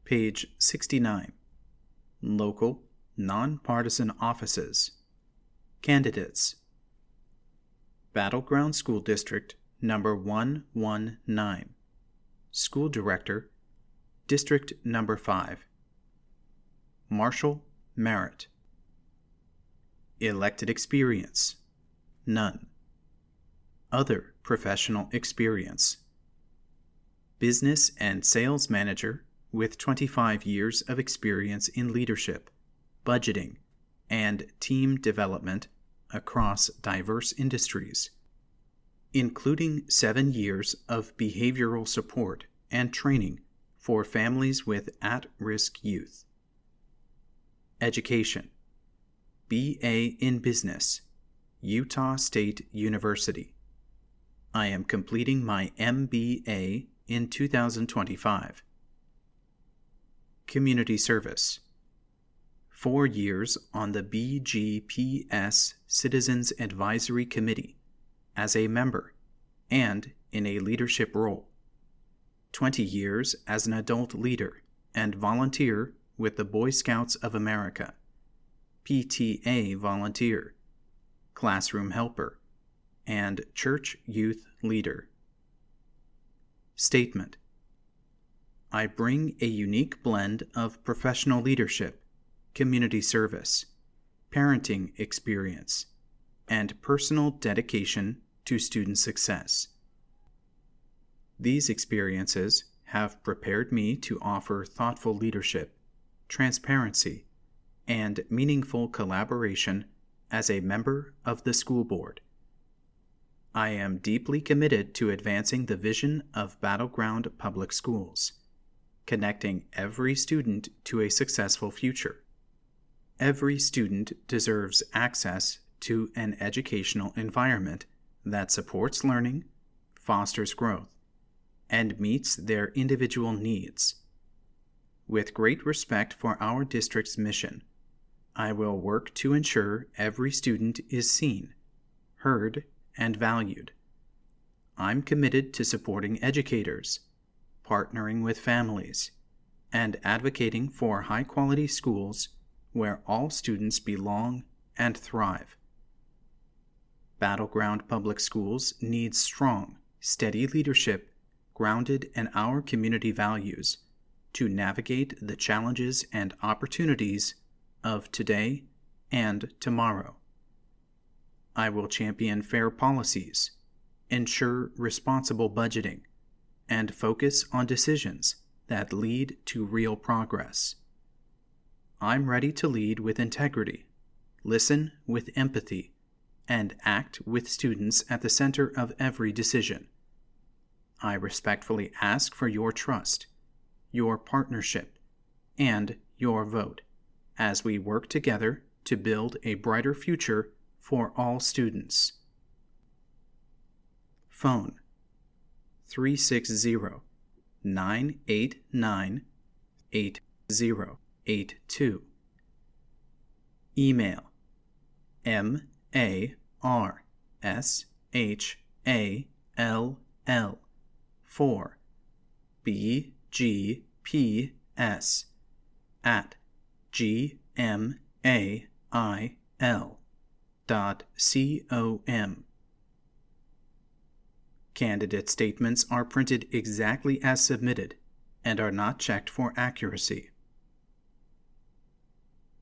Page 69. Local, nonpartisan offices. Candidates. Battleground School District Number 119. School Director, District Number 5. Marshall Merritt. Elected experience. None. Other professional experience. Business and sales manager with 25 years of experience in leadership, budgeting, and team development across diverse industries, including 7 years of behavioral support and training for families with at-risk youth. Education. B.A. in Business, Utah State University. I am completing my MBA in 2025. Community service. 4 years on the BGPS Citizens Advisory Committee as a member and in a leadership role. 20 years as an adult leader and volunteer with the Boy Scouts of America, PTA volunteer, classroom helper, and church youth leader. Statement. I bring a unique blend of professional leadership, community service, parenting experience, and personal dedication to student success. These experiences have prepared me to offer thoughtful leadership, transparency, and meaningful collaboration as a member of the school board. I am deeply committed to advancing the vision of Battleground Public Schools, connecting every student to a successful future. Every student deserves access to an educational environment that supports learning, fosters growth, and meets their individual needs. With great respect for our district's mission, I will work to ensure every student is seen, heard, and valued. I'm committed to supporting educators, partnering with families, and advocating for high-quality schools where all students belong and thrive. Battleground Public Schools needs strong, steady leadership grounded in our community values to navigate the challenges and opportunities of today and tomorrow. I will champion fair policies, ensure responsible budgeting, and focus on decisions that lead to real progress. I'm ready to lead with integrity, listen with empathy, and act with students at the center of every decision. I respectfully ask for your trust, your partnership, and your vote as we work together to build a brighter future for all students. Phone 360-989-8082. Email marshall4bgps@gmail.com. Candidate statements are printed exactly as submitted and are not checked for accuracy.